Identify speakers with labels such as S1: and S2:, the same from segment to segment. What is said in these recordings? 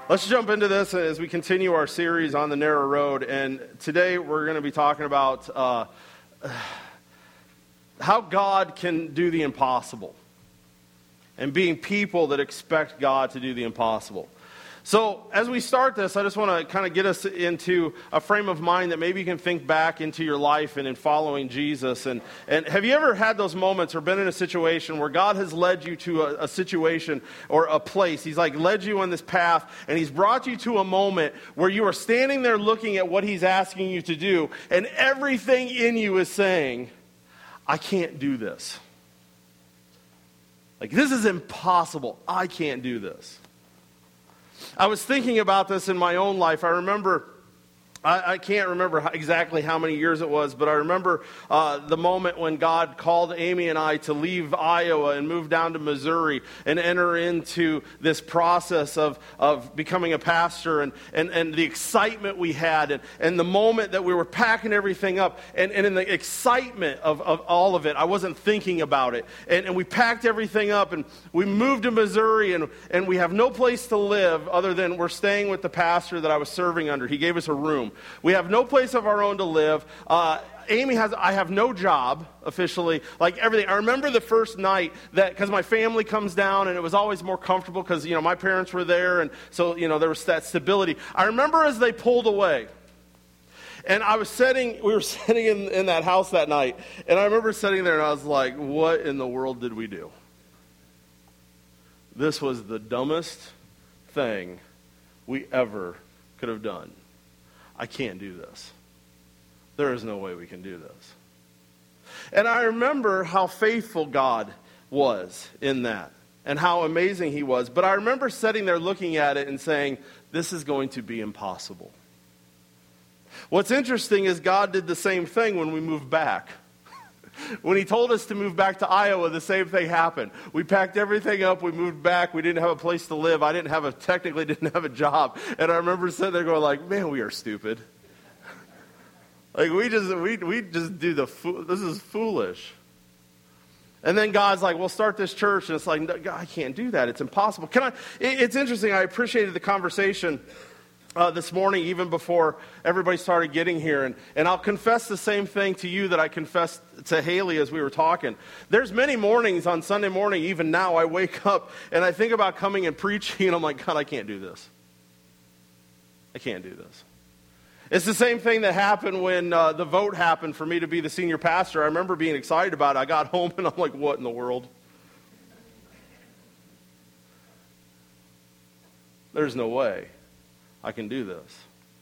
S1: Let's jump into this as we continue our series on the narrow road. And today we're going to be talking about how God can do the impossible and being people that expect God to do the impossible. So as we start this, I just want to kind of get us into a frame of mind that maybe you can think back into your life and in following Jesus. And have you ever had those moments or been in a situation where God has led you to a situation or a place? He's like led you on this path and he's brought you to a moment where you are standing there looking at what he's asking you to do, and everything in you is saying, I can't do this. Like, this is impossible. I can't do this. I was thinking about this in my own life. I remember, I can't remember exactly how many years it was, but I remember the moment when God called Amy and I to leave Iowa and move down to Missouri and enter into this process of becoming a pastor and the excitement we had and the moment that we were packing everything up. And in the excitement of all of it, I wasn't thinking about it. And we packed everything up and we moved to Missouri and we have no place to live other than we're staying with the pastor that I was serving under. He gave us a room. We have no place of our own to live. I have no job officially, like everything. I remember the first night that, because my family comes down and it was always more comfortable because, my parents were there and so, there was that stability. I remember as they pulled away and we were sitting in that house that night, and I remember sitting there and I was like, what in the world did we do? This was the dumbest thing we ever could have done. I can't do this. There is no way we can do this. And I remember how faithful God was in that and how amazing he was. But I remember sitting there looking at it and saying, this is going to be impossible. What's interesting is God did the same thing when we moved back. When he told us to move back to Iowa, the same thing happened. We packed everything up, we moved back, we didn't have a place to live, technically didn't have a job. And I remember sitting there going like, man, we are stupid. Like we just do this is foolish. And then God's like, well, start this church. And it's like, no, God, I can't do that. It's impossible. It's interesting. I appreciated the conversation this morning, even before everybody started getting here. And I'll confess the same thing to you that I confessed to Haley as we were talking. There's many mornings on Sunday morning, even now, I wake up and I think about coming and preaching, and I'm like, God, I can't do this. I can't do this. It's the same thing that happened when the vote happened for me to be the senior pastor. I remember being excited about it. I got home and I'm like, what in the world? There's no way I can do this.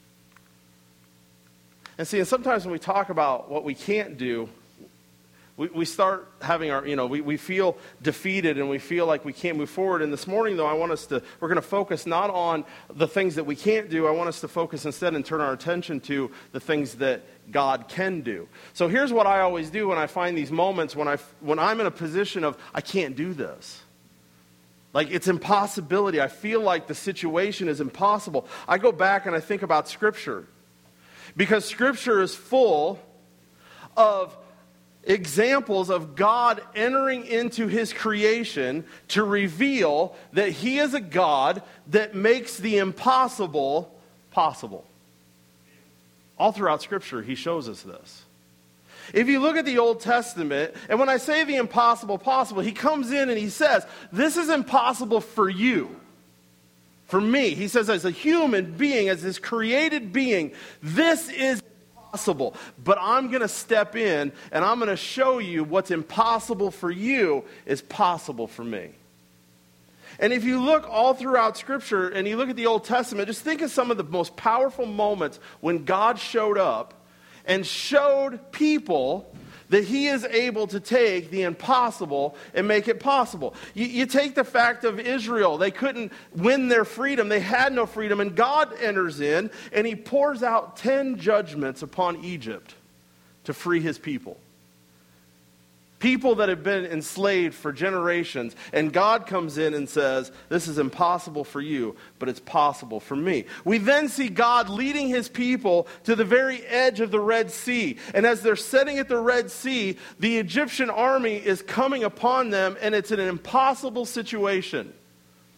S1: And see, and sometimes when we talk about what we can't do, we start having we feel defeated and we feel like we can't move forward. And this morning, though, we're going to focus not on the things that we can't do. I want us to focus instead and turn our attention to the things that God can do. So here's what I always do when I find these moments when I'm in a position of, I can't do this. Like, it's impossibility. I feel like the situation is impossible. I go back and I think about Scripture. Because Scripture is full of examples of God entering into his creation to reveal that he is a God that makes the impossible possible. All throughout Scripture, he shows us this. If you look at the Old Testament, and when I say the impossible possible, he comes in and he says, this is impossible for you. For me. He says, as a human being, as this created being, this is impossible. But I'm going to step in and I'm going to show you what's impossible for you is possible for me. And if you look all throughout Scripture and you look at the Old Testament, just think of some of the most powerful moments when God showed up and showed people that he is able to take the impossible and make it possible. You take the fact of Israel. They couldn't win their freedom. They had no freedom. And God enters in and he pours out 10 judgments upon Egypt to free his people. People that have been enslaved for generations, and God comes in and says, this is impossible for you, but it's possible for me. We then see God leading his people to the very edge of the Red Sea. And as they're sitting at the Red Sea, the Egyptian army is coming upon them, and it's an impossible situation.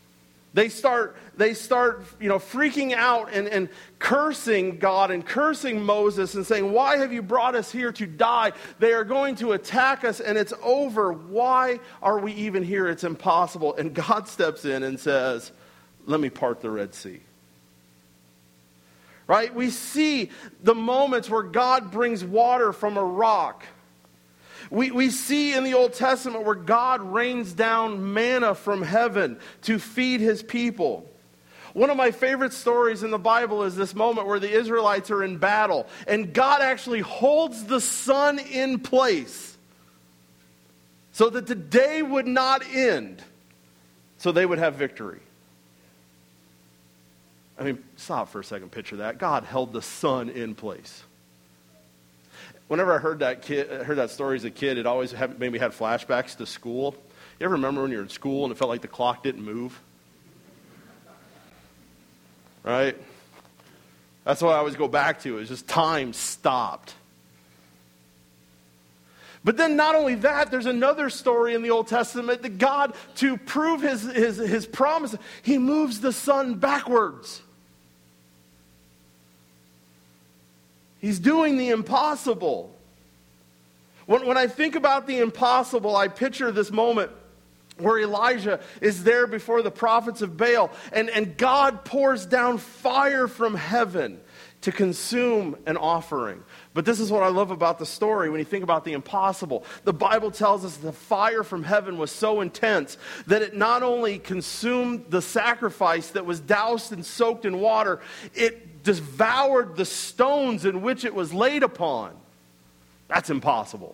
S1: They start freaking out and cursing God and cursing Moses and saying, why have you brought us here to die? They are going to attack us and it's over. Why are we even here? It's impossible. And God steps in and says, let me part the Red Sea. Right? We see the moments where God brings water from a rock. We see in the Old Testament where God rains down manna from heaven to feed his people. One of my favorite stories in the Bible is this moment where the Israelites are in battle and God actually holds the sun in place so that the day would not end, so they would have victory. I mean, stop for a second, picture that. God held the sun in place. Whenever I heard that story as a kid, it always made me have flashbacks to school. You ever remember when you were in school and it felt like the clock didn't move? Right? That's what I always go back to. It's just time stopped. But then not only that, there's another story in the Old Testament that God, to prove his promise, he moves the sun backwards. He's doing the impossible. When I think about the impossible, I picture this moment where Elijah is there before the prophets of Baal, and God pours down fire from heaven to consume an offering. But this is what I love about the story when you think about the impossible. The Bible tells us the fire from heaven was so intense that it not only consumed the sacrifice that was doused and soaked in water, it devoured the stones in which it was laid upon. That's impossible.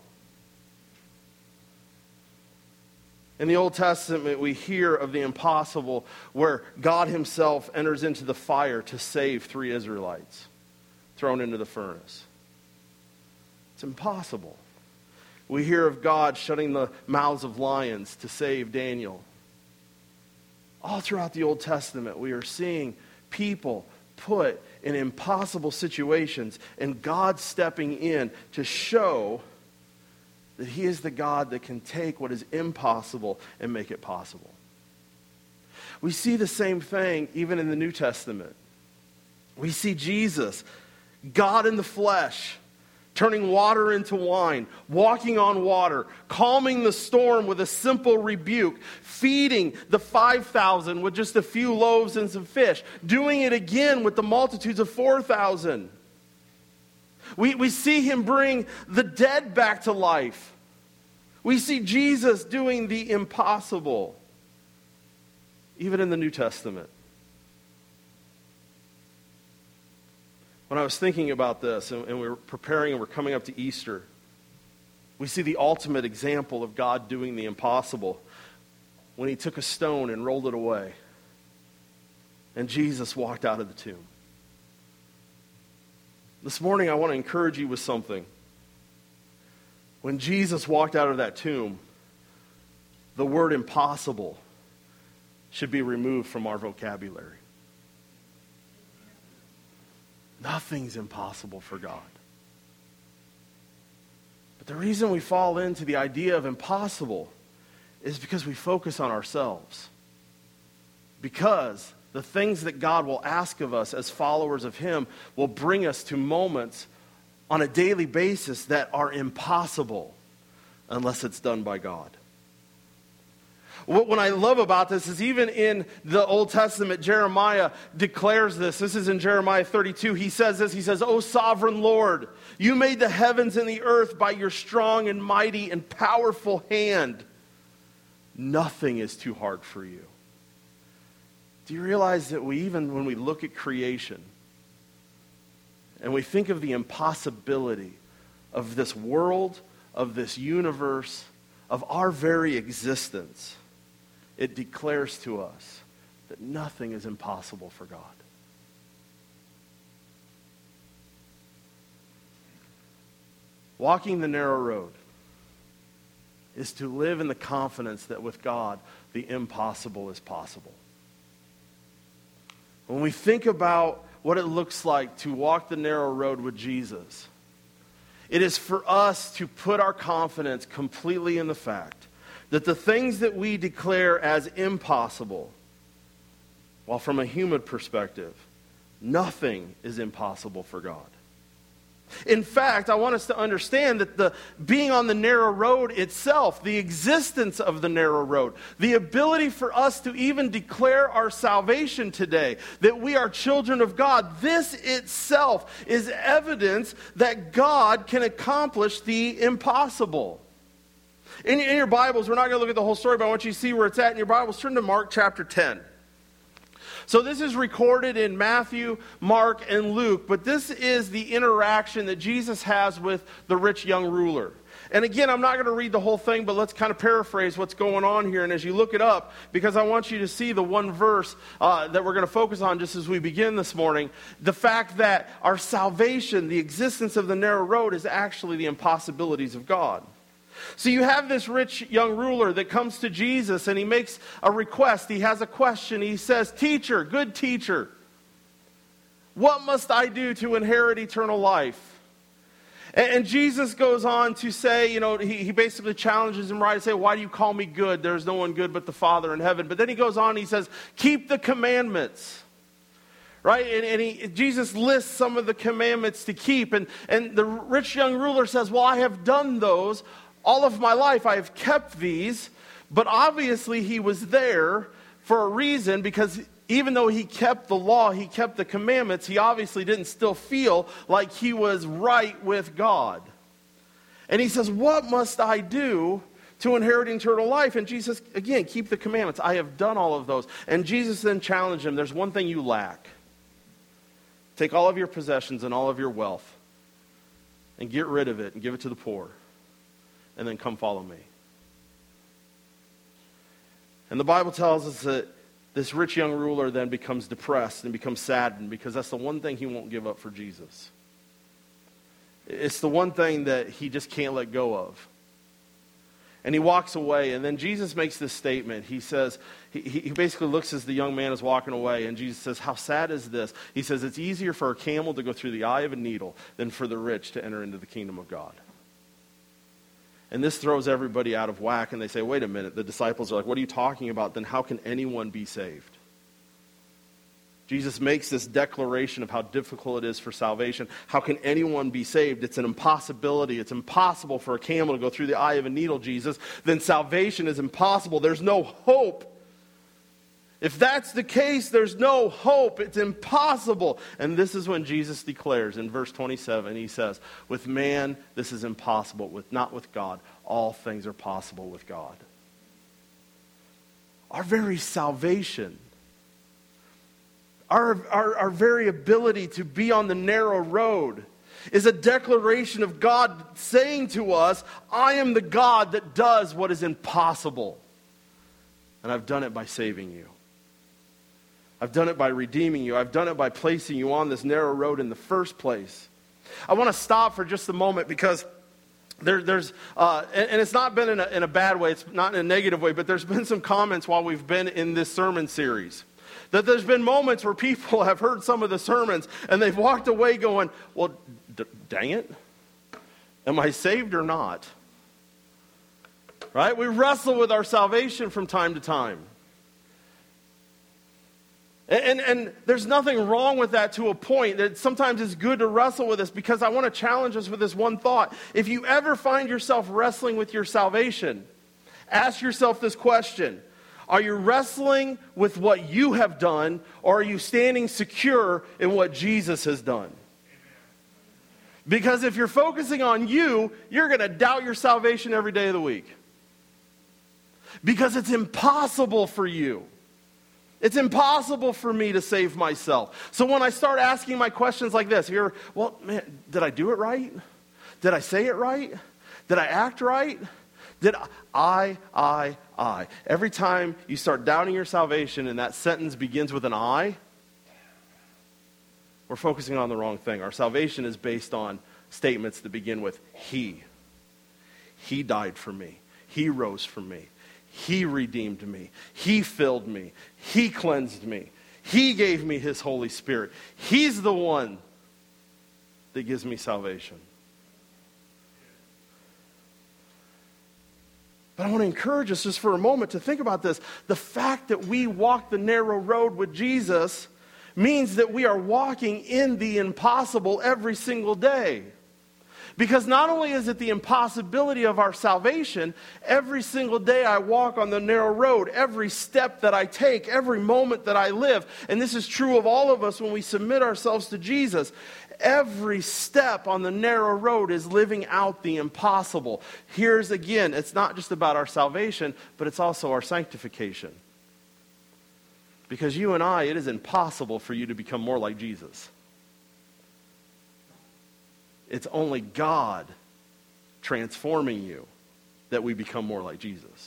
S1: In the Old Testament, we hear of the impossible where God himself enters into the fire to save 3 Israelites thrown into the furnace. It's impossible. We hear of God shutting the mouths of lions to save Daniel. All throughout the Old Testament, we are seeing people put in impossible situations and God stepping in to show that he is the God that can take what is impossible and make it possible. We see the same thing even in the New Testament. We see Jesus, God in the flesh, turning water into wine, walking on water, calming the storm with a simple rebuke, feeding the 5,000 with just a few loaves and some fish, doing it again with the multitudes of 4,000. We see him bring the dead back to life. We see Jesus doing the impossible, even in the New Testament. When I was thinking about this and we were preparing and we're coming up to Easter, we see the ultimate example of God doing the impossible when he took a stone and rolled it away and Jesus walked out of the tomb. This morning I want to encourage you with something. When Jesus walked out of that tomb, the word impossible should be removed from our vocabulary. Nothing's impossible for God. But the reason we fall into the idea of impossible is because we focus on ourselves. Because the things that God will ask of us as followers of him will bring us to moments on a daily basis that are impossible unless it's done by God. What I love about this is even in the Old Testament, Jeremiah declares this. This is in Jeremiah 32. He says this. He says, "O sovereign Lord, you made the heavens and the earth by your strong and mighty and powerful hand. Nothing is too hard for you." Do you realize that even when we look at creation and we think of the impossibility of this world, of this universe, of our very existence, it declares to us that nothing is impossible for God. Walking the narrow road is to live in the confidence that with God, the impossible is possible. When we think about what it looks like to walk the narrow road with Jesus, it is for us to put our confidence completely in the fact that the things that we declare as impossible While from a human perspective, nothing is impossible for God. In fact, I want us to understand that the being on the narrow road itself, the existence of the narrow road, the ability for us to even declare our salvation today, that we are children of God, this itself is evidence that God can accomplish the impossible. In your Bibles, we're not going to look at the whole story, but I want you to see where it's at in your Bibles. Turn to Mark chapter 10. So this is recorded in Matthew, Mark, and Luke, but this is the interaction that Jesus has with the rich young ruler. And again, I'm not going to read the whole thing, but let's kind of paraphrase what's going on here. And as you look it up, because I want you to see the one verse that we're going to focus on just as we begin this morning, the fact that our salvation, the existence of the narrow road, is actually the impossibilities of God. So you have this rich young ruler that comes to Jesus and he makes a request. He has a question. He says, "Teacher, good teacher, what must I do to inherit eternal life?" And Jesus goes on to say, he basically challenges him, right? To say, "Why do you call me good? There's no one good but the Father in heaven." But then he goes on and he says, "Keep the commandments." Right? And Jesus lists some of the commandments to keep. And the rich young ruler says, "Well, I have done those. All of my life I have kept these." But obviously he was there for a reason, because even though he kept the law, he kept the commandments, he obviously didn't still feel like he was right with God. And he says, "What must I do to inherit eternal life?" And Jesus, again, "Keep the commandments. I have done all of those." And Jesus then challenged him, "There's one thing you lack. Take all of your possessions and all of your wealth and get rid of it and give it to the poor. And then come follow me." And the Bible tells us that this rich young ruler then becomes depressed and becomes saddened, because that's the one thing he won't give up for Jesus. It's the one thing that he just can't let go of. And he walks away, and then Jesus makes this statement. He says, he basically looks as the young man is walking away, and Jesus says, "How sad is this?" He says, "It's easier for a camel to go through the eye of a needle than for the rich to enter into the kingdom of God." And this throws everybody out of whack, and they say, "Wait a minute." The disciples are like, "What are you talking about? Then how can anyone be saved?" Jesus makes this declaration of how difficult it is for salvation. How can anyone be saved? It's an impossibility. It's impossible for a camel to go through the eye of a needle, Jesus. Then salvation is impossible. There's no hope. If that's the case, there's no hope. It's impossible. And this is when Jesus declares in verse 27, he says, "With man, this is impossible. Not with God. All things are possible with God." Our very salvation, our very ability to be on the narrow road, is a declaration of God saying to us, "I am the God that does what is impossible. And I've done it by saving you. I've done it by redeeming you. I've done it by placing you on this narrow road in the first place." I want to stop for just a moment, because there's and it's not been in a bad way. It's not in a negative way, but there's been some comments while we've been in this sermon series that there's been moments where people have heard some of the sermons and they've walked away going, "Well, dang it. Am I saved or not?" Right? We wrestle with our salvation from time to time. And there's nothing wrong with that to a point. That sometimes it's good to wrestle with this, because I want to challenge us with this one thought. If you ever find yourself wrestling with your salvation, ask yourself this question: are you wrestling with what you have done, or are you standing secure in what Jesus has done? Because if you're focusing on you, you're going to doubt your salvation every day of the week. Because it's impossible for you. It's impossible for me to save myself. So when I start asking my questions like this, well, man, did I do it right? Did I say it right? Did I act right? Did I? Every time you start doubting your salvation and that sentence begins with an I, we're focusing on the wrong thing. Our salvation is based on statements that begin with He. He died for me. He rose for me. He redeemed me. He filled me. He cleansed me. He gave me His Holy Spirit. He's the one that gives me salvation. But I want to encourage us just for a moment to think about this. The fact that we walk the narrow road with Jesus means that we are walking in the impossible every single day. Because not only is it the impossibility of our salvation, every single day I walk on the narrow road, every step that I take, every moment that I live, and this is true of all of us when we submit ourselves to Jesus, every step on the narrow road is living out the impossible. Here's again, it's not just about our salvation, but it's also our sanctification. Because you and I, it is impossible for you to become more like Jesus. It's only God transforming you that we become more like Jesus.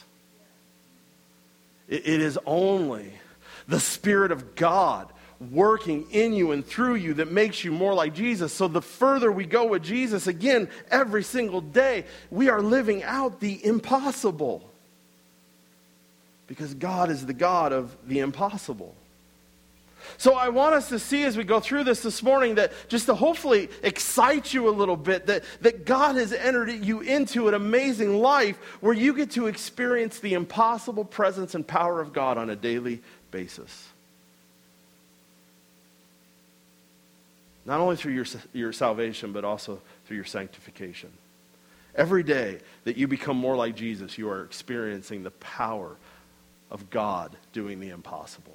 S1: It is only the Spirit of God working in you and through you that makes you more like Jesus. So the further we go with Jesus, again, every single day, we are living out the impossible. Because God is the God of the impossible. So I want us to see as we go through this morning that just to hopefully excite you a little bit, that God has entered you into an amazing life where you get to experience the impossible presence and power of God on a daily basis. Not only through your salvation, but also through your sanctification. Every day that you become more like Jesus, you are experiencing the power of God doing the impossible.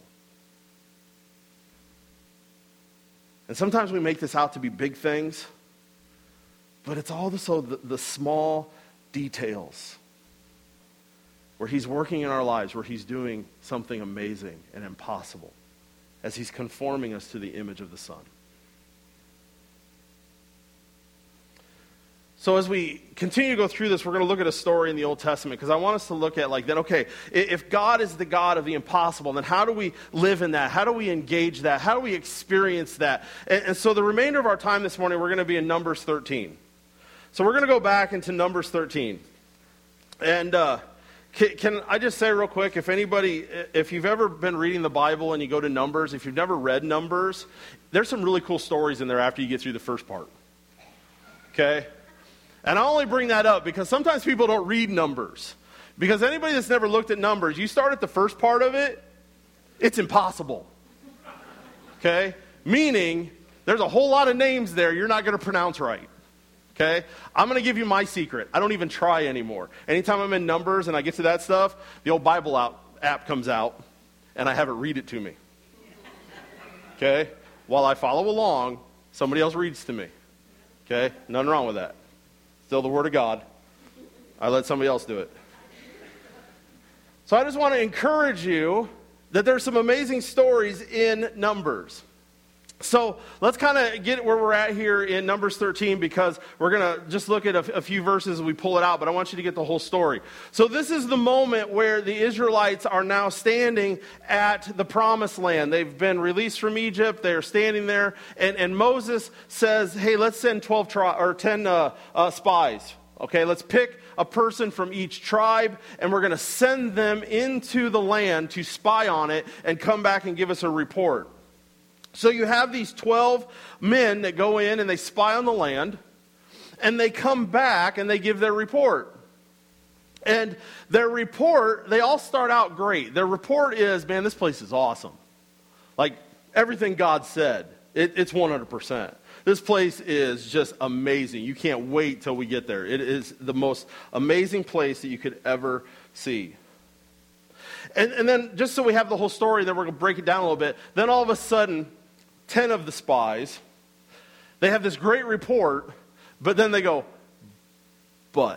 S1: And sometimes we make this out to be big things, but it's also the small details where he's working in our lives, where he's doing something amazing and impossible as he's conforming us to the image of the Son. So as we continue to go through this, we're going to look at a story in the Old Testament because I want us to look at if God is the God of the impossible, then how do we live in that? How do we engage that? How do we experience that? And so the remainder of our time this morning, we're going to be in Numbers 13. So we're going to go back into Numbers 13. And can I just say real quick, if you've ever been reading the Bible and you go to Numbers, if you've never read Numbers, there's some really cool stories in there after you get through the first part. Okay? And I only bring that up because sometimes people don't read Numbers. Because anybody that's never looked at Numbers, you start at the first part of it, it's impossible. Okay? Meaning, there's a whole lot of names there you're not going to pronounce right. Okay? I'm going to give you my secret. I don't even try anymore. Anytime I'm in Numbers and I get to that stuff, the old Bible app comes out, and I have it read it to me. Okay? While I follow along, somebody else reads to me. Okay? Nothing wrong with that. Still the Word of God. I let somebody else do it. So I just want to encourage you that there's some amazing stories in Numbers. So let's kind of get where we're at here in Numbers 13 because we're going to just look at a few verses as we pull it out, but I want you to get the whole story. So this is the moment where the Israelites are now standing at the promised land. They've been released from Egypt. They're standing there, and Moses says, hey, let's send 10 spies. Okay, let's pick a person from each tribe, and we're going to send them into the land to spy on it and come back and give us a report. So you have these 12 men that go in and they spy on the land, and they come back and they give their report. And their report, they all start out great. Their report is, man, this place is awesome. Like, everything God said, it's 100%. This place is just amazing. You can't wait till we get there. It is the most amazing place that you could ever see. And then, just so we have the whole story, then we're going to break it down a little bit. Then all of a sudden, 10 of the spies, they have this great report, but then they go, but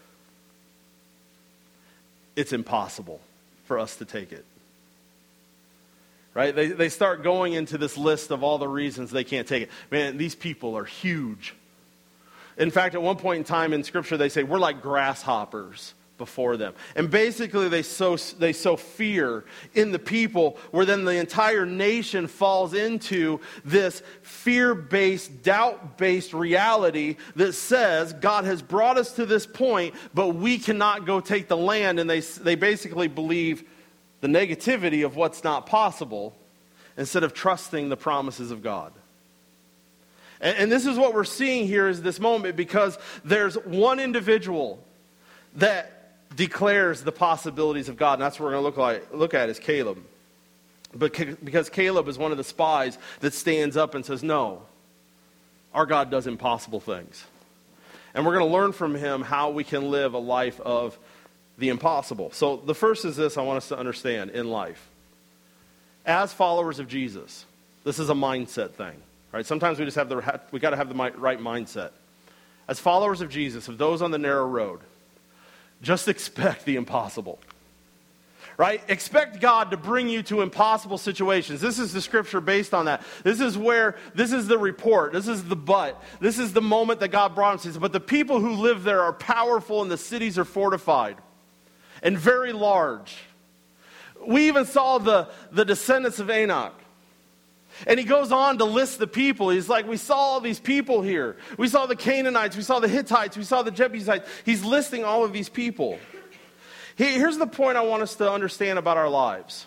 S1: it's impossible for us to take it. Right? They start going into this list of all the reasons they can't take it. Man, these people are huge. In fact, at one point in time in Scripture, they say, we're like grasshoppers before them. And basically they sow fear in the people, where then the entire nation falls into this fear-based, doubt-based reality that says God has brought us to this point, but we cannot go take the land. And they basically believe the negativity of what's not possible instead of trusting the promises of God. And this is what we're seeing here is this moment, because there's one individual that declares the possibilities of God, and that's what we're going to look at is Caleb. Because Caleb is one of the spies that stands up and says, no, our God does impossible things. And we're going to learn from him how we can live a life of the impossible. So the first is this I want us to understand in life. As followers of Jesus, this is a mindset thing. Right? Sometimes we got to have the right mindset. As followers of Jesus, of those on the narrow road, just expect the impossible. Right? Expect God to bring you to impossible situations. This is the scripture based on that. This is the report. This is the but. This is the moment that God brought him. He says, but the people who live there are powerful and the cities are fortified and very large. We even saw the descendants of Enoch. And he goes on to list the people. He's like, we saw all these people here. We saw the Canaanites. We saw the Hittites. We saw the Jebusites. He's listing all of these people. Here's the point I want us to understand about our lives.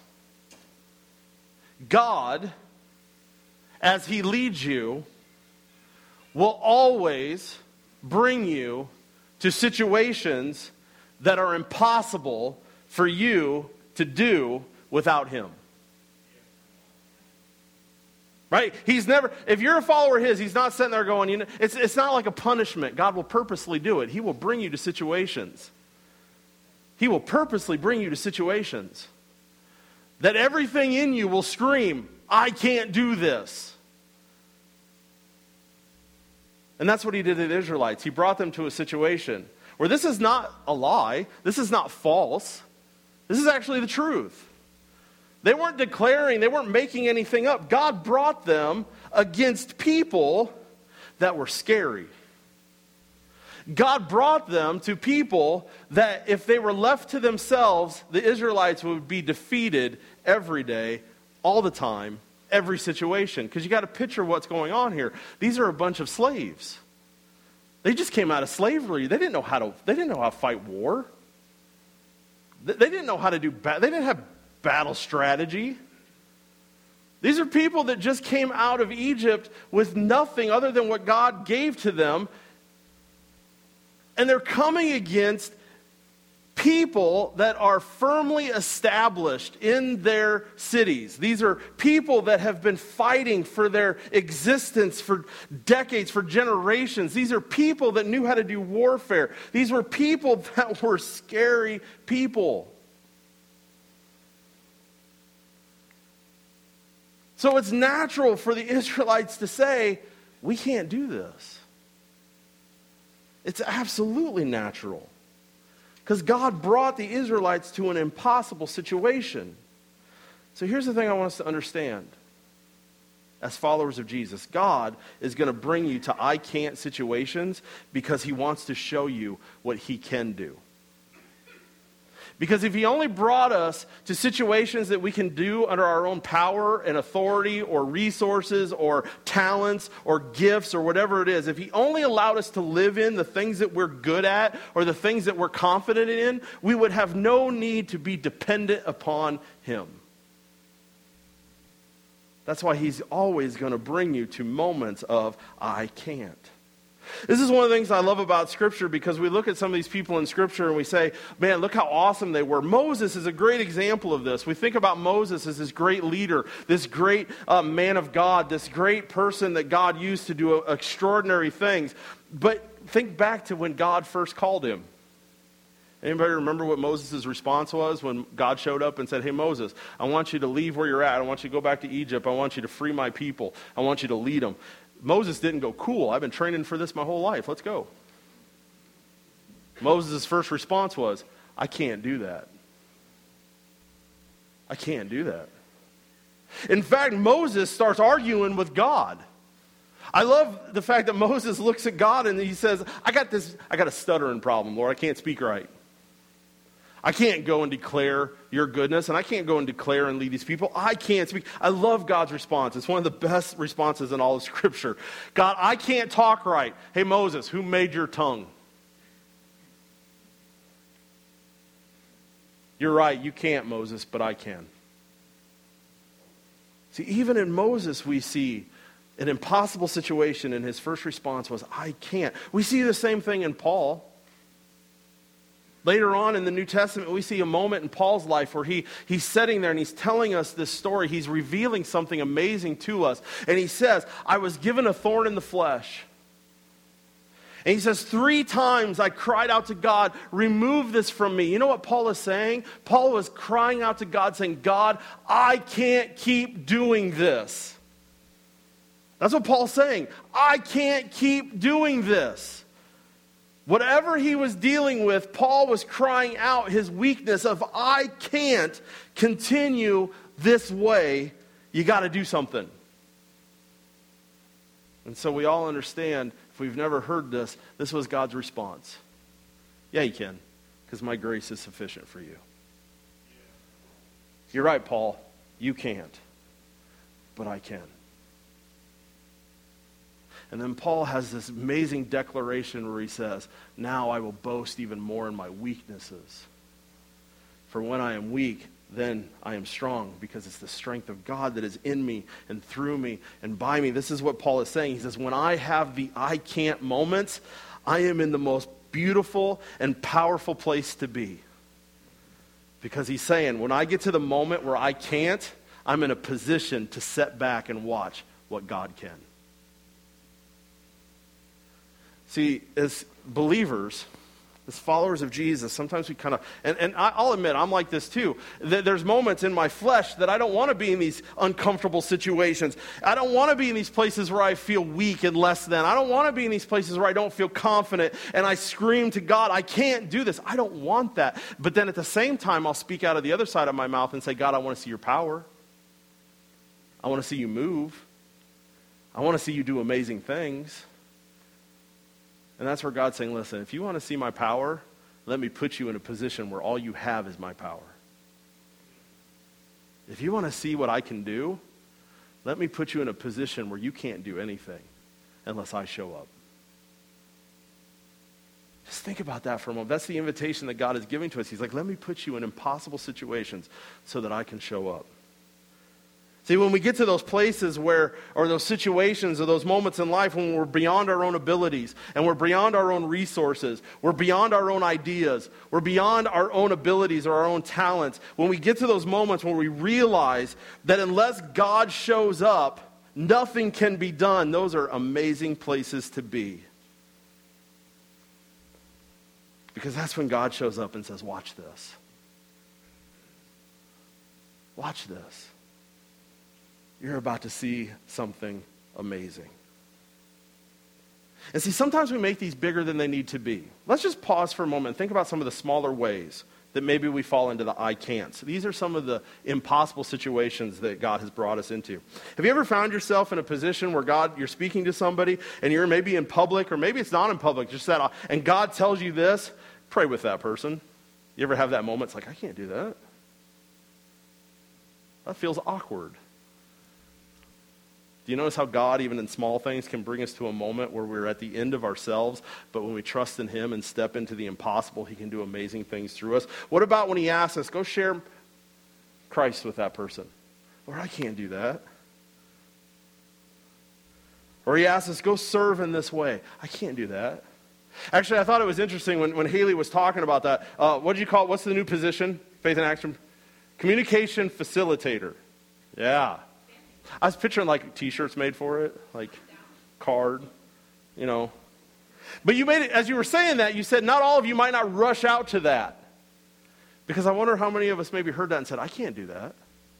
S1: God, as he leads you, will always bring you to situations that are impossible for you to do without him. Right? He's never, if you're a follower of his, he's not sitting there going, it's not like a punishment. God will purposely do it. He will bring you to situations. He will purposely bring you to situations that everything in you will scream, I can't do this. And that's what he did to the Israelites. He brought them to a situation where this is not a lie. This is not false. This is actually the truth. They weren't declaring, they weren't making anything up. God brought them against people that were scary. God brought them to people that if they were left to themselves, the Israelites would be defeated every day, all the time, every situation. Because you got to picture what's going on here. These are a bunch of slaves. They just came out of slavery. They didn't know how to fight war. They didn't know how to do they didn't have battle strategy. These are people that just came out of Egypt with nothing other than what God gave to them. And they're coming against people that are firmly established in their cities. These are people that have been fighting for their existence for decades, for generations. These are people that knew how to do warfare. These were people that were scary people. So it's natural for the Israelites to say, we can't do this. It's absolutely natural. Because God brought the Israelites to an impossible situation. So here's the thing I want us to understand. As followers of Jesus, God is going to bring you to I can't situations because he wants to show you what he can do. Because if he only brought us to situations that we can do under our own power and authority or resources or talents or gifts or whatever it is, if he only allowed us to live in the things that we're good at or the things that we're confident in, we would have no need to be dependent upon him. That's why he's always going to bring you to moments of, I can't. This is one of the things I love about Scripture because we look at some of these people in Scripture and we say, man, look how awesome they were. Moses is a great example of this. We think about Moses as this great leader, this great man of God, this great person that God used to do extraordinary things. But think back to when God first called him. Anybody remember what Moses' response was when God showed up and said, hey, Moses, I want you to leave where you're at. I want you to go back to Egypt. I want you to free my people. I want you to lead them. Moses didn't go, cool, I've been training for this my whole life. Let's go. Moses' first response was, I can't do that. I can't do that. In fact, Moses starts arguing with God. I love the fact that Moses looks at God and he says, I got a stuttering problem, Lord. I can't speak right. I can't go and declare your goodness, and I can't go and declare and lead these people. I can't speak. I love God's response. It's one of the best responses in all of Scripture. God, I can't talk right. Hey, Moses, who made your tongue? You're right, you can't, Moses, but I can. See, even in Moses we see an impossible situation, and his first response was, I can't. We see the same thing in Paul. Later on in the New Testament, we see a moment in Paul's life where he's sitting there and he's telling us this story. He's revealing something amazing to us. And he says, I was given a thorn in the flesh. And he says, 3 times I cried out to God, remove this from me. You know what Paul is saying? Paul was crying out to God saying, God, I can't keep doing this. That's what Paul's saying. I can't keep doing this. Whatever he was dealing with, Paul was crying out his weakness of, I can't continue this way. You got to do something. And so we all understand, if we've never heard this, this was God's response. Yeah, you can, because my grace is sufficient for you. You're right, Paul. You can't, but I can. And then Paul has this amazing declaration where he says, now I will boast even more in my weaknesses. For when I am weak, then I am strong, because it's the strength of God that is in me and through me and by me. This is what Paul is saying. He says, when I have the I can't moments, I am in the most beautiful and powerful place to be. Because he's saying, when I get to the moment where I can't, I'm in a position to sit back and watch what God can. See, as believers, as followers of Jesus, sometimes we kind of, and I'll admit, I'm like this too. There's moments in my flesh that I don't want to be in these uncomfortable situations. I don't want to be in these places where I feel weak and less than. I don't want to be in these places where I don't feel confident and I scream to God, I can't do this. I don't want that. But then at the same time, I'll speak out of the other side of my mouth and say, God, I want to see your power. I want to see you move. I want to see you do amazing things. And that's where God's saying, listen, if you want to see my power, let me put you in a position where all you have is my power. If you want to see what I can do, let me put you in a position where you can't do anything unless I show up. Just think about that for a moment. That's the invitation that God is giving to us. He's like, let me put you in impossible situations so that I can show up. See, when we get to those places or those situations or those moments in life when we're beyond our own abilities and we're beyond our own resources, we're beyond our own ideas, we're beyond our own abilities or our own talents, when we get to those moments where we realize that unless God shows up, nothing can be done, those are amazing places to be. Because that's when God shows up and says, watch this. Watch this. You're about to see something amazing. And see, sometimes we make these bigger than they need to be. Let's just pause for a moment and think about some of the smaller ways that maybe we fall into the I can'ts. These are some of the impossible situations that God has brought us into. Have you ever found yourself in a position where you're speaking to somebody and you're maybe in public or maybe it's not in public, just that, and God tells you this, pray with that person. You ever have that moment? It's like, I can't do that. That feels awkward. Do you notice how God, even in small things, can bring us to a moment where we're at the end of ourselves, but when we trust in Him and step into the impossible, He can do amazing things through us? What about when He asks us, go share Christ with that person? Lord, I can't do that. Or He asks us, go serve in this way. I can't do that. Actually, I thought it was interesting when Haley was talking about that. What did you call it? What's the new position? Faith in Action? Communication facilitator. Yeah. I was picturing like t-shirts made for it, like card, you know. But you made it, as you were saying that, you said not all of you might not rush out to that. Because I wonder how many of us maybe heard that and said, I can't do that.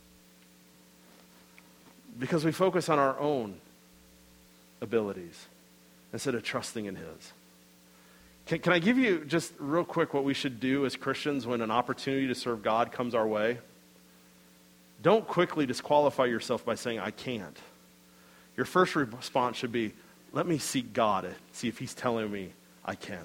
S1: Because we focus on our own abilities instead of trusting in His. Can I give you just real quick what we should do as Christians when an opportunity to serve God comes our way? Don't quickly disqualify yourself by saying, I can't. Your first response should be, let me seek God and see if He's telling me I can.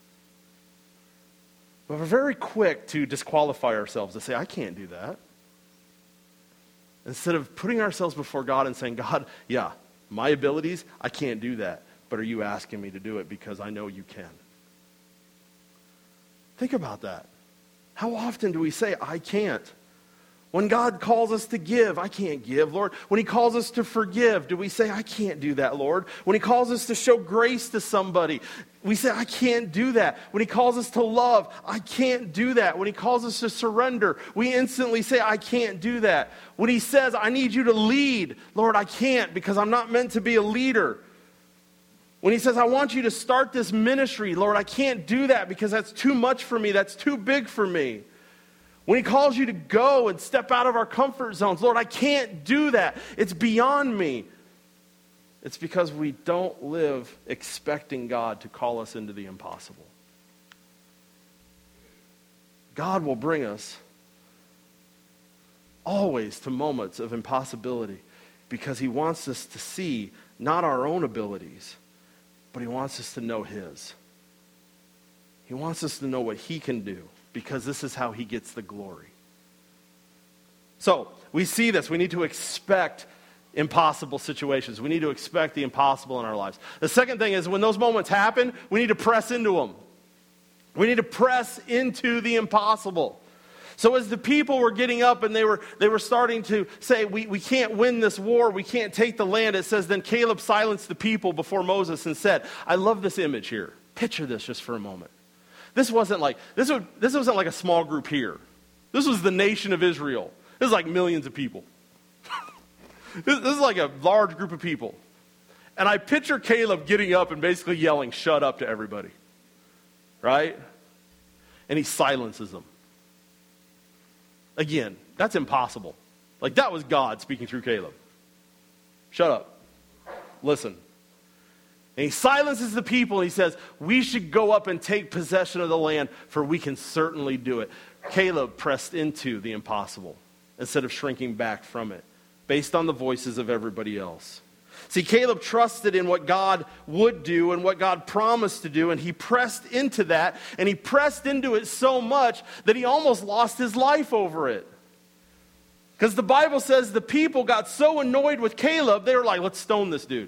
S1: But we're very quick to disqualify ourselves, to say, I can't do that. Instead of putting ourselves before God and saying, God, yeah, my abilities, I can't do that. But are you asking me to do it because I know you can? Think about that. How often do we say, I can't? When God calls us to give, I can't give, Lord. When he calls us to forgive, do we say, I can't do that, Lord? When he calls us to show grace to somebody, we say, I can't do that. When he calls us to love, I can't do that. When he calls us to surrender, we instantly say, I can't do that. When he says, I need you to lead, Lord, I can't because I'm not meant to be a leader. When he says, I want you to start this ministry, Lord, I can't do that because that's too much for me. That's too big for me. When he calls you to go and step out of our comfort zones, Lord, I can't do that. It's beyond me. It's because we don't live expecting God to call us into the impossible. God will bring us always to moments of impossibility because he wants us to see not our own abilities, but he wants us to know his. He wants us to know what he can do, because this is how he gets the glory. So, we see this. We need to expect impossible situations. We need to expect the impossible in our lives. The second thing is when those moments happen, we need to press into them. We need to press into the impossible. So as the people were getting up and they were starting to say, we can't win this war, we can't take the land, it says, then Caleb silenced the people before Moses and said, I love this image here. Picture this just for a moment. This wasn't like a small group here. This was the nation of Israel. This is like millions of people. This is like a large group of people. And I picture Caleb getting up and basically yelling, shut up to everybody. Right? And he silences them. Again, that's impossible. Like that was God speaking through Caleb. Shut up. Listen. And he silences the people and he says, we should go up and take possession of the land, for we can certainly do it. Caleb pressed into the impossible instead of shrinking back from it, based on the voices of everybody else. See, Caleb trusted in what God would do and what God promised to do, and he pressed into that, and he pressed into it so much that he almost lost his life over it. Because the Bible says the people got so annoyed with Caleb, they were like, let's stone this dude.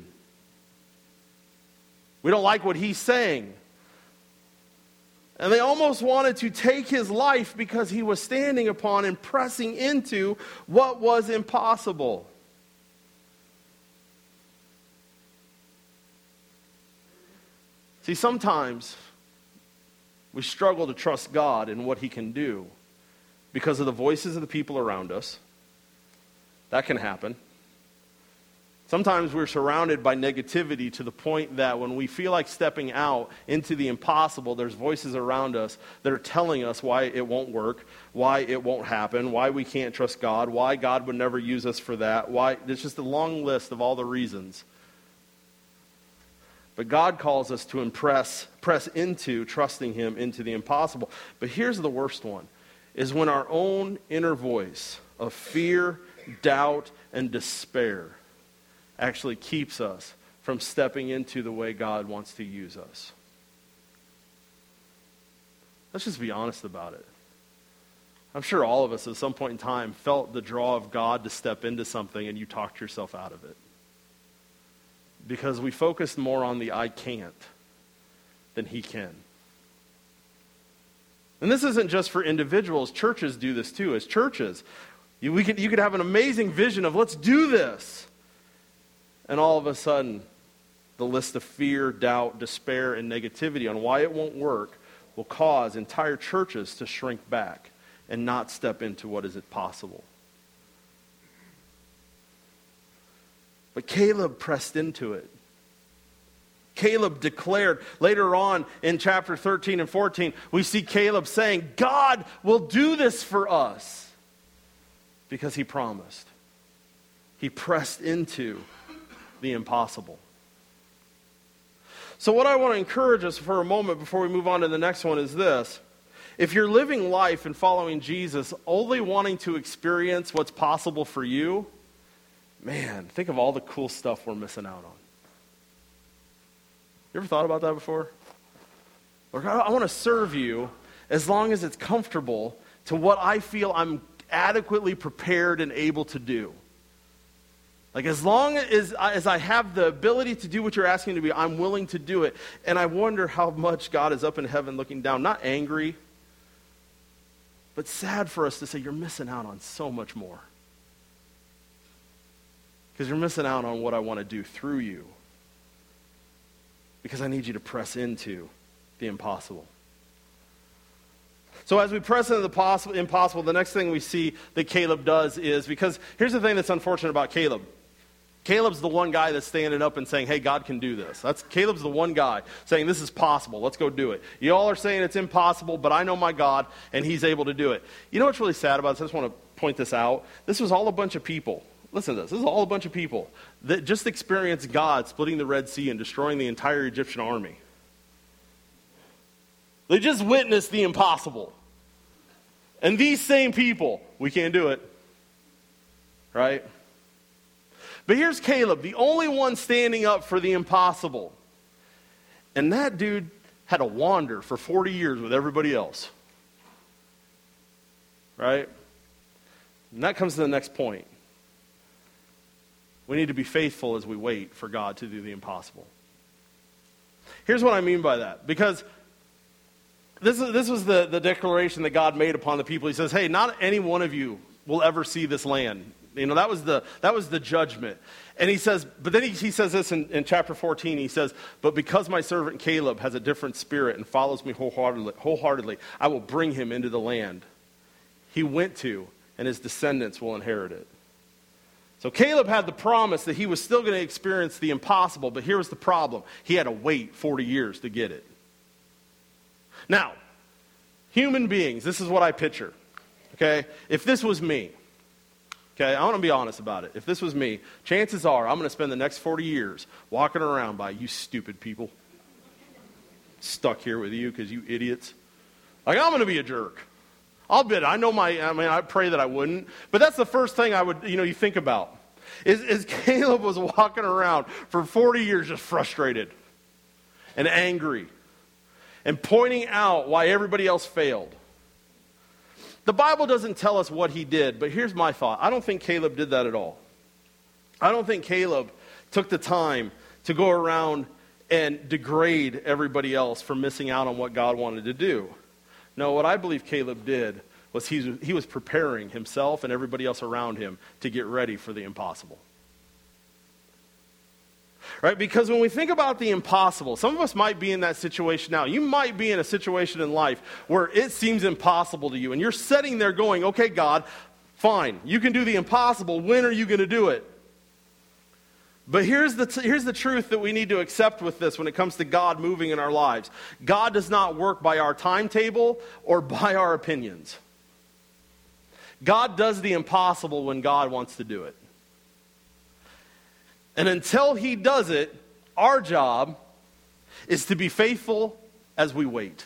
S1: We don't like what he's saying. And they almost wanted to take his life because he was standing upon and pressing into what was impossible. See, sometimes we struggle to trust God in what he can do because of the voices of the people around us. That can happen. Sometimes we're surrounded by negativity to the point that when we feel like stepping out into the impossible, there's voices around us that are telling us why it won't work, why it won't happen, why we can't trust God, why God would never use us for that. Why? There's just a long list of all the reasons. But God calls us to press into trusting him into the impossible. But here's the worst one, is when our own inner voice of fear, doubt, and despair actually keeps us from stepping into the way God wants to use us. Let's just be honest about it. I'm sure all of us at some point in time felt the draw of God to step into something and you talked yourself out of it. Because we focused more on the I can't than he can. And this isn't just for individuals. Churches do this too. As churches, you could have an amazing vision of let's do this. And all of a sudden, the list of fear, doubt, despair, and negativity on why it won't work will cause entire churches to shrink back and not step into what is possible. But Caleb pressed into it. Caleb declared, later on in chapter 13 and 14, we see Caleb saying, God will do this for us. Because he promised. He pressed into the impossible. So what I want to encourage us for a moment before we move on to the next one is this. If you're living life and following Jesus only wanting to experience what's possible for you, man, think of all the cool stuff we're missing out on. You ever thought about that before? Lord, I want to serve you as long as it's comfortable to what I feel I'm adequately prepared and able to do. Like as long as I have the ability to do what you're asking me to be, I'm willing to do it. And I wonder how much God is up in heaven looking down, not angry, but sad for us to say you're missing out on so much more. Because you're missing out on what I want to do through you. Because I need you to press into the impossible. So as we press into the impossible, the next thing we see that Caleb does is, because here's the thing that's unfortunate about Caleb. Caleb's the one guy that's standing up and saying, hey, God can do this. Caleb's the one guy saying, this is possible. Let's go do it. You all are saying it's impossible, but I know my God, and he's able to do it. You know what's really sad about this? I just want to point this out. This was all a bunch of people. Listen to this. This is all a bunch of people that just experienced God splitting the Red Sea and destroying the entire Egyptian army. They just witnessed the impossible. And these same people, we can't do it. Right? But here's Caleb, the only one standing up for the impossible. And that dude had to wander for 40 years with everybody else. Right? And that comes to the next point. We need to be faithful as we wait for God to do the impossible. Here's what I mean by that. Because this was the declaration that God made upon the people. He says, hey, not any one of you will ever see this land. You know, that was the judgment. And he says, but then he says this in chapter 14. He says, but because my servant Caleb has a different spirit and follows me wholeheartedly, I will bring him into the land he went to, and his descendants will inherit it. So Caleb had the promise that he was still going to experience the impossible, but here was the problem. He had to wait 40 years to get it. Now, human beings, this is what I picture. Okay? If this was me, okay, I want to be honest about it. If this was me, chances are I'm going to spend the next 40 years walking around by you stupid people. Stuck here with you because you idiots. Like, I'm going to be a jerk. I'll bet. I pray that I wouldn't. But that's the first thing I would, you think about. Is Caleb was walking around for 40 years just frustrated and angry and pointing out why everybody else failed. The Bible doesn't tell us what he did, but here's my thought. I don't think Caleb did that at all. I don't think Caleb took the time to go around and degrade everybody else for missing out on what God wanted to do. No, what I believe Caleb did was he was preparing himself and everybody else around him to get ready for the impossible. Right? Because when we think about the impossible, some of us might be in that situation now. You might be in a situation in life where it seems impossible to you, and you're sitting there going, okay, God, fine, you can do the impossible. When are you going to do it? But here's the truth that we need to accept with this when it comes to God moving in our lives. God does not work by our timetable or by our opinions. God does the impossible when God wants to do it. And until he does it, our job is to be faithful as we wait.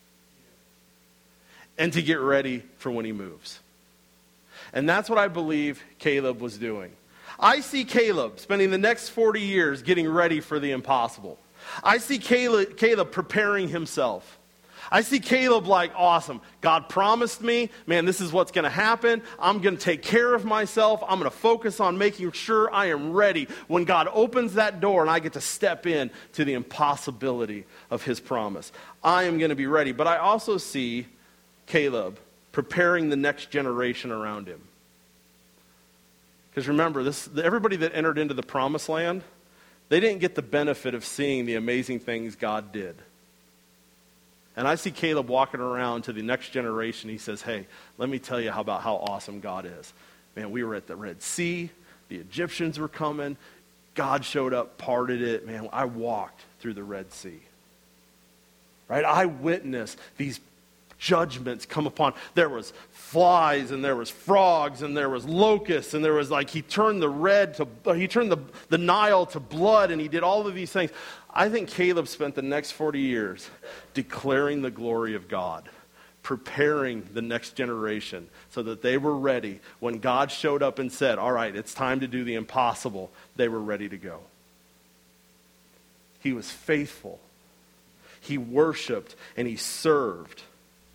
S1: And to get ready for when he moves. And that's what I believe Caleb was doing. I see Caleb spending the next 40 years getting ready for the impossible. I see Caleb preparing himself. I see Caleb like, awesome, God promised me, man, this is what's going to happen. I'm going to take care of myself. I'm going to focus on making sure I am ready when God opens that door and I get to step in to the impossibility of his promise. I am going to be ready. But I also see Caleb preparing the next generation around him. Because remember, everybody that entered into the promised land, they didn't get the benefit of seeing the amazing things God did. And I see Caleb walking around to the next generation. He says, hey, let me tell you about how awesome God is. Man, we were at the Red Sea. The Egyptians were coming. God showed up, parted it. Man, I walked through the Red Sea. Right? I witnessed these judgments come upon. There was flies and there was frogs and there was locusts and there was he turned the Nile to blood, and he did all of these things. I think Caleb spent the next 40 years declaring the glory of God, preparing the next generation so that they were ready. When God showed up and said, all right, it's time to do the impossible, they were ready to go. He was faithful. He worshiped and he served.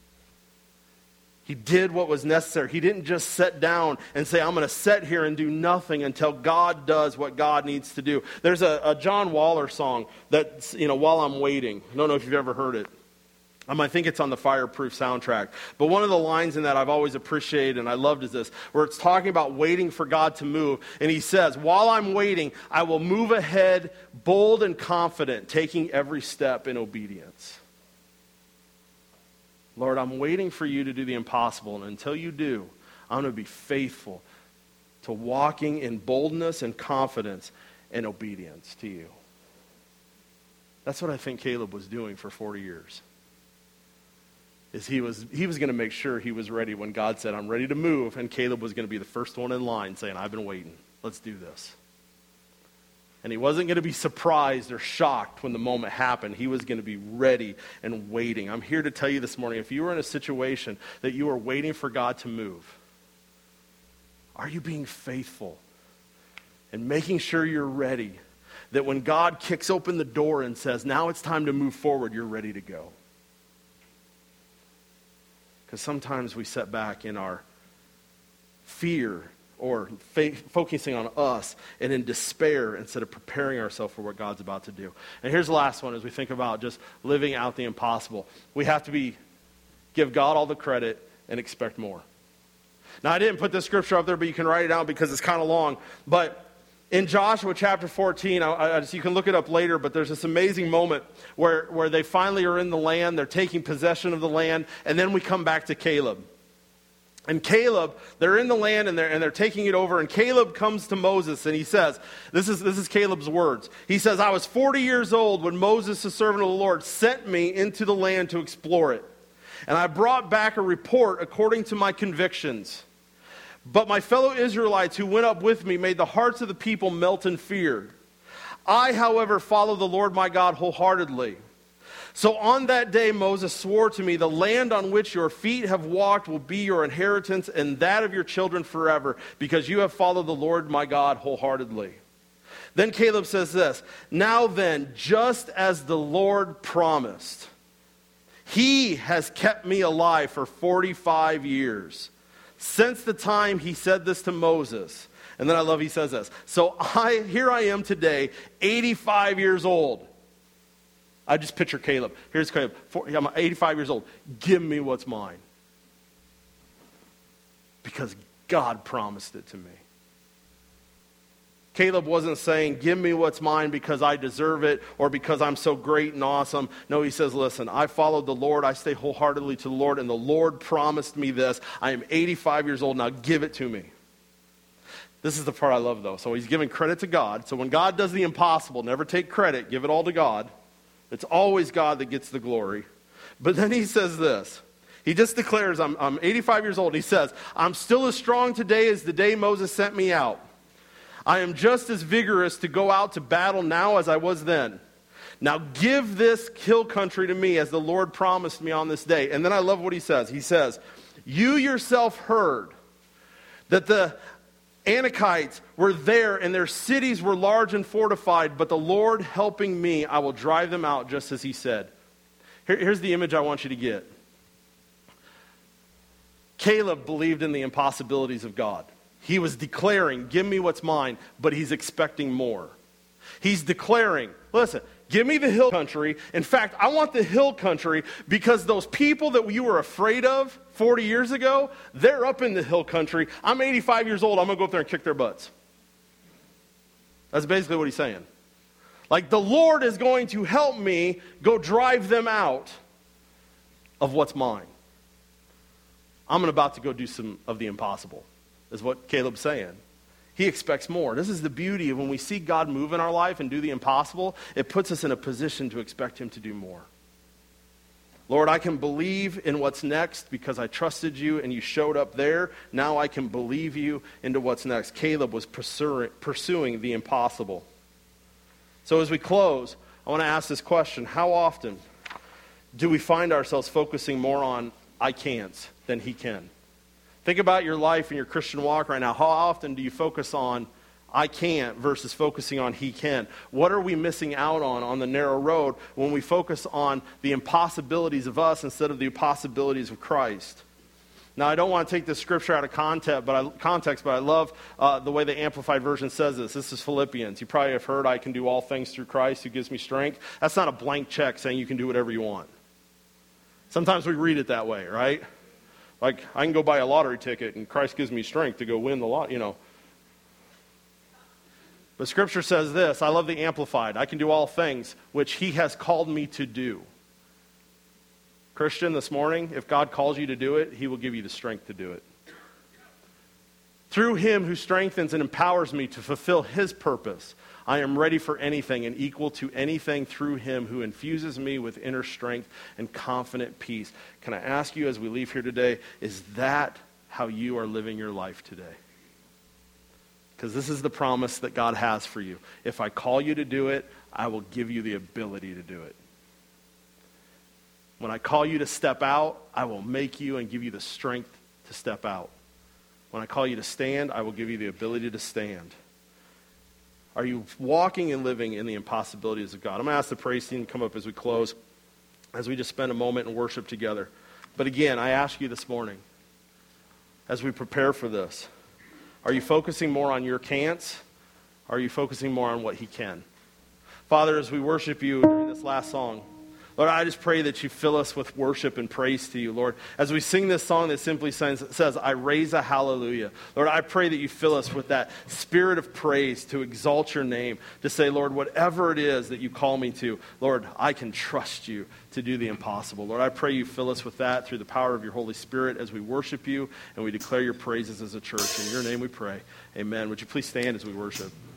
S1: He did what was necessary. He didn't just sit down and say, I'm going to sit here and do nothing until God does what God needs to do. There's a John Waller song that's, While I'm Waiting. I don't know if you've ever heard it. I think it's on the Fireproof soundtrack. But one of the lines in that I've always appreciated and I loved is this, where it's talking about waiting for God to move. And he says, while I'm waiting, I will move ahead, bold and confident, taking every step in obedience. Lord, I'm waiting for you to do the impossible. And until you do, I'm going to be faithful to walking in boldness and confidence and obedience to you. That's what I think Caleb was doing for 40 years. Is he was going to make sure he was ready when God said, I'm ready to move, and Caleb was going to be the first one in line saying, I've been waiting. Let's do this. And he wasn't going to be surprised or shocked when the moment happened. He was going to be ready and waiting. I'm here to tell you this morning, if you are in a situation that you are waiting for God to move, are you being faithful and making sure you're ready, that when God kicks open the door and says, now it's time to move forward, you're ready to go? Because sometimes we set back in our fear or focusing on us and in despair instead of preparing ourselves for what God's about to do. And here's the last one as we think about just living out the impossible. We have to give God all the credit and expect more. Now, I didn't put this scripture up there, but you can write it down because it's kind of long. But in Joshua chapter 14, you can look it up later, but there's this amazing moment where they finally are in the land, they're taking possession of the land, and then we come back to Caleb. And Caleb, they're in the land and they're taking it over, and Caleb comes to Moses and he says, this is Caleb's words. He says, I was 40 years old when Moses, the servant of the Lord, sent me into the land to explore it. And I brought back a report according to my convictions. But my fellow Israelites who went up with me made the hearts of the people melt in fear. I, however, follow the Lord my God wholeheartedly. So on that day Moses swore to me, the land on which your feet have walked will be your inheritance and that of your children forever, because you have followed the Lord my God wholeheartedly. Then Caleb says this, now then, just as the Lord promised, he has kept me alive for 45 years. Since the time he said this to Moses. And then I love he says this. So here I am today, 85 years old. I just picture Caleb. Here's Caleb. I'm 85 years old. Give me what's mine. Because God promised it to me. Caleb wasn't saying, give me what's mine because I deserve it or because I'm so great and awesome. No, he says, listen, I followed the Lord. I stay wholeheartedly to the Lord, and the Lord promised me this. I am 85 years old. Now give it to me. This is the part I love, though. So he's giving credit to God. So when God does the impossible, never take credit. Give it all to God. It's always God that gets the glory. But then he says this. He just declares, I'm 85 years old. He says, I'm still as strong today as the day Moses sent me out. I am just as vigorous to go out to battle now as I was then. Now give this hill country to me as the Lord promised me on this day. And then I love what he says. He says, you yourself heard that the Anakites were there and their cities were large and fortified, but the Lord helping me, I will drive them out just as he said. Here's the image I want you to get. Caleb believed in the impossibilities of God. He was declaring, give me what's mine, but he's expecting more. He's declaring, listen, give me the hill country. In fact, I want the hill country because those people that you were afraid of 40 years ago, they're up in the hill country. I'm 85 years old. I'm going to go up there and kick their butts. That's basically what he's saying. Like, the Lord is going to help me go drive them out of what's mine. I'm about to go do some of the impossible, is what Caleb's saying. He expects more. This is the beauty of when we see God move in our life and do the impossible, it puts us in a position to expect him to do more. Lord, I can believe in what's next because I trusted you and you showed up there. Now I can believe you into what's next. Caleb was pursuing the impossible. So as we close, I want to ask this question. How often do we find ourselves focusing more on I can't than he can? Think about your life and your Christian walk right now. How often do you focus on I can't versus focusing on he can? What are we missing out on the narrow road when we focus on the impossibilities of us instead of the possibilities of Christ? Now, I don't want to take this scripture out of context, but I love the way the Amplified Version says this. This is Philippians. You probably have heard, I can do all things through Christ who gives me strength. That's not a blank check saying you can do whatever you want. Sometimes we read it that way, right? Like, I can go buy a lottery ticket and Christ gives me strength to go win the lot, But Scripture says this, I love the Amplified. I can do all things which he has called me to do. Christian, this morning, if God calls you to do it, he will give you the strength to do it. Through him who strengthens and empowers me to fulfill his purpose, I am ready for anything and equal to anything through him who infuses me with inner strength and confident peace. Can I ask you as we leave here today, is that how you are living your life today? Because this is the promise that God has for you. If I call you to do it, I will give you the ability to do it. When I call you to step out, I will make you and give you the strength to step out. When I call you to stand, I will give you the ability to stand. Are you walking and living in the impossibilities of God? I'm going to ask the praise team to come up as we close, as we just spend a moment in worship together. But again, I ask you this morning, as we prepare for this, are you focusing more on your can'ts? Or are you focusing more on what he can? Father, as we worship you during this last song, Lord, I just pray that you fill us with worship and praise to you, Lord. As we sing this song that simply says, I raise a hallelujah. Lord, I pray that you fill us with that spirit of praise to exalt your name, to say, Lord, whatever it is that you call me to, Lord, I can trust you to do the impossible. Lord, I pray you fill us with that through the power of your Holy Spirit as we worship you and we declare your praises as a church. In your name we pray. Amen. Would you please stand as we worship?